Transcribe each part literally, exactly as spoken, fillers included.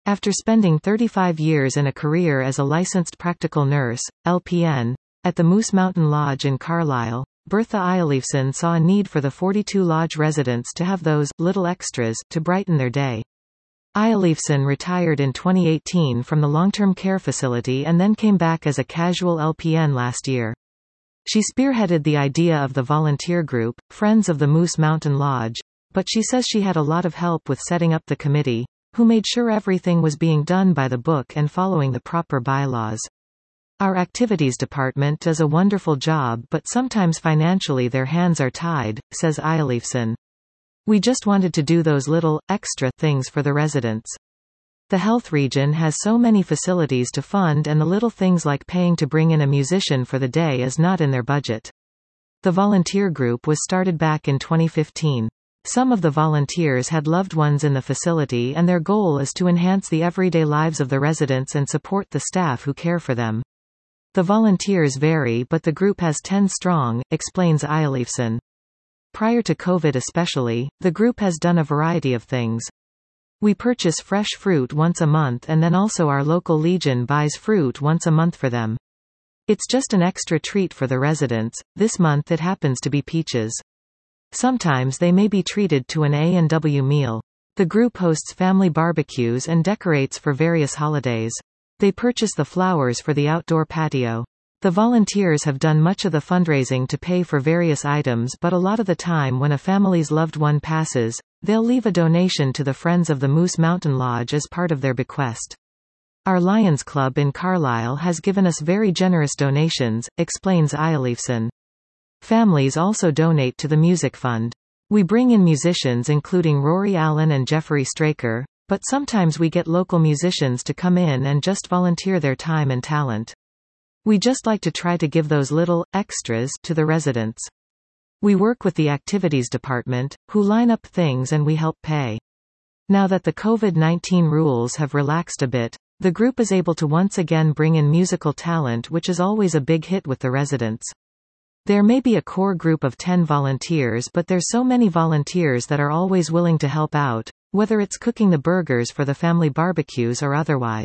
After spending thirty-five years in a career as a licensed practical nurse, L P N, at the Moose Mountain Lodge in Carlisle, Bertha Ialefson saw a need for the forty-two lodge residents to have those little extras to brighten their day. Ialefson retired in twenty eighteen from the long-term care facility and then came back as a casual L P N last year. She spearheaded the idea of the volunteer group, Friends of the Moose Mountain Lodge, but she says she had a lot of help with setting up the committee, who made sure everything was being done by the book and following the proper bylaws. Our activities department does a wonderful job, but sometimes financially their hands are tied, says Ialefson. We just wanted to do those little, extra things for the residents. The health region has so many facilities to fund, and the little things like paying to bring in a musician for the day is not in their budget. The volunteer group was started back in twenty fifteen. Some of the volunteers had loved ones in the facility, and their goal is to enhance the everyday lives of the residents and support the staff who care for them. The volunteers vary, but the group has ten strong, explains Ialefson. Prior to COVID especially, the group has done a variety of things. We purchase fresh fruit once a month, and then also our local Legion buys fruit once a month for them. It's just an extra treat for the residents. This month it happens to be peaches. Sometimes they may be treated to an A and W meal. The group hosts family barbecues and decorates for various holidays. They purchase the flowers for the outdoor patio. The volunteers have done much of the fundraising to pay for various items, but a lot of the time when a family's loved one passes, they'll leave a donation to the Friends of the Moose Mountain Lodge as part of their bequest. Our Lions Club in Carlisle has given us very generous donations, explains Ialefson. Families also donate to the music fund. We bring in musicians including Rory Allen and Jeffrey Straker, but sometimes we get local musicians to come in and just volunteer their time and talent. We just like to try to give those little extras to the residents. We work with the activities department, who line up things, and we help pay. Now that the COVID nineteen rules have relaxed a bit, the group is able to once again bring in musical talent, which is always a big hit with the residents. There may be a core group of ten volunteers, but there's so many volunteers that are always willing to help out, whether it's cooking the burgers for the family barbecues or otherwise.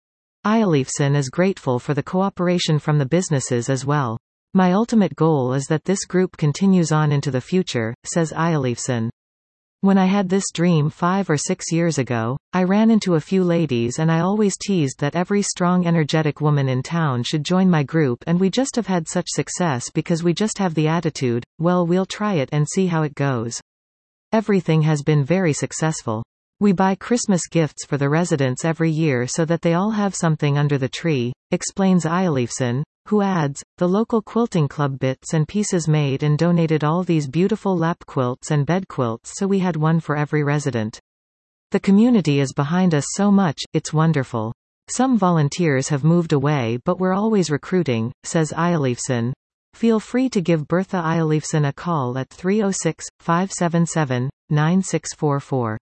Ialefson is grateful for the cooperation from the businesses as well. My ultimate goal is that this group continues on into the future, says Ialefson. When I had this dream five or six years ago, I ran into a few ladies and I always teased that every strong, energetic woman in town should join my group, and we just have had such success because we just have the attitude, well, we'll try it and see how it goes. Everything has been very successful. We buy Christmas gifts for the residents every year so that they all have something under the tree, explains Ialefson, who adds, the local quilting club bits and pieces made and donated all these beautiful lap quilts and bed quilts, so we had one for every resident. The community is behind us so much, it's wonderful. Some volunteers have moved away, but we're always recruiting, says Ialefson. Feel free to give Bertha Ialefson a call at three oh six, five seven seven, nine six four four.